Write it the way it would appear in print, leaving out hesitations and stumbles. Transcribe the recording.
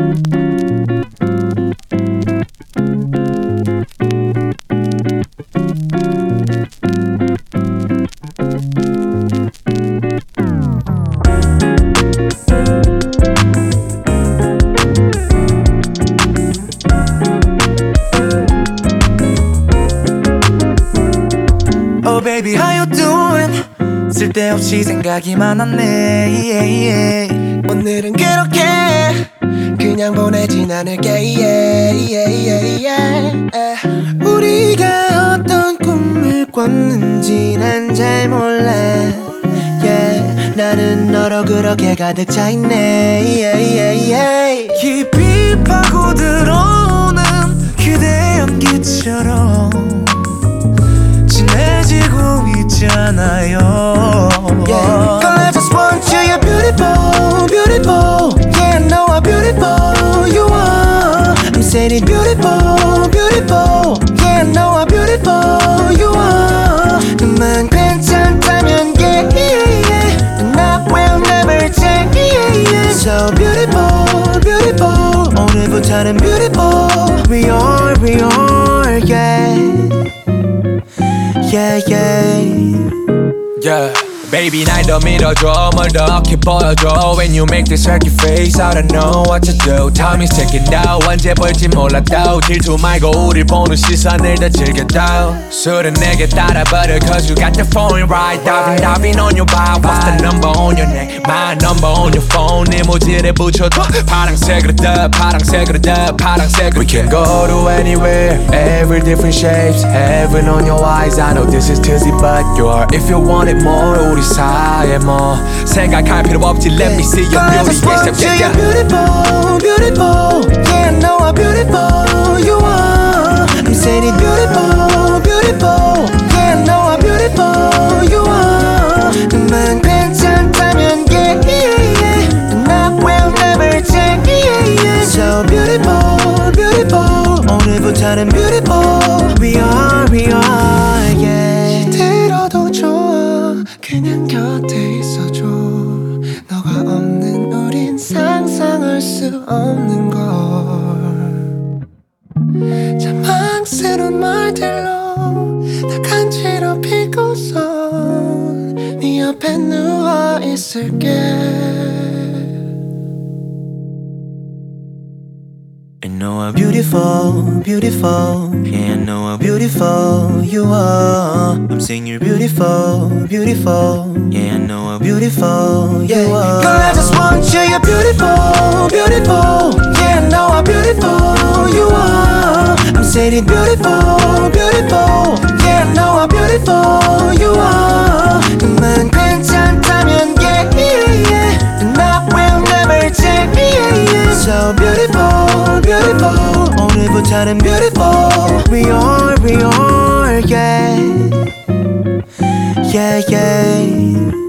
Oh baby how you doing? 쓸데없이 생각이 많았네. 오늘은 그렇게 그냥 보내진 않을게. 우리가 어떤 꿈을 꿨는지 난 잘 몰라. 나는 너로 그렇게 가득 차있네. 깊이 파고들어오는 그대 연기처럼 진해지고 있잖아요. Girl, I just want you, you're beautiful, beautiful. Yeah, I know how beautiful you are. I'm saying it beautiful, beautiful. Yeah, I know how beautiful you are. 너만 괜찮다면 then I will never change. So beautiful, beautiful. 오늘부터는 beautiful. We are, yeah. Yeah, baby 날 더 밀어줘 뭘 더 어깨 보여줘. When you make this circle face I don't know what to do. Time is ticking down 언제 볼지 몰라도 질투 말고 우릴 보는 시선을 더 즐겨도. 술은 내게 따라 버려 cause you got the phone right. Diving on your vibe. What's the number on your neck? My number on your phone. 네 모질에 붙여도 파랑색으로 떠 파랑색으로 떠 파랑색으로. We can go to anywhere every different shapes. Heaven on your eyes. I know this is too but you're if you want it more 우리 사이에 뭐 생각할 필요 없지. Let me see your beauty. I just want you, you're beautiful, beautiful. Yeah, I know how beautiful you are. I'm saying it beautiful, beautiful. Yeah, I know how beautiful you are. 너만 괜찮다면 then I will never change. So beautiful, beautiful. 오늘부터는 beautiful. We are, yeah. 들어도 좋아 그냥 곁에 있어줘. 너가 없는 우린 상상할 수 없는 걸. 자망스러운 말들로 나 간지럽히고서 네 옆에 누워 있을게. I know how beautiful, beautiful. Yeah, I know how beautiful you are. I'm saying you're beautiful, beautiful. Yeah, I know how beautiful you are. Girl, I just want you, you're beautiful, beautiful. Yeah, I know how beautiful you are. I'm saying it beautiful, beautiful. Yeah, I know how beautiful you are. 너만 괜찮다면 then I will never change. So beautiful, beautiful. 오늘부터는 beautiful. We are, yeah.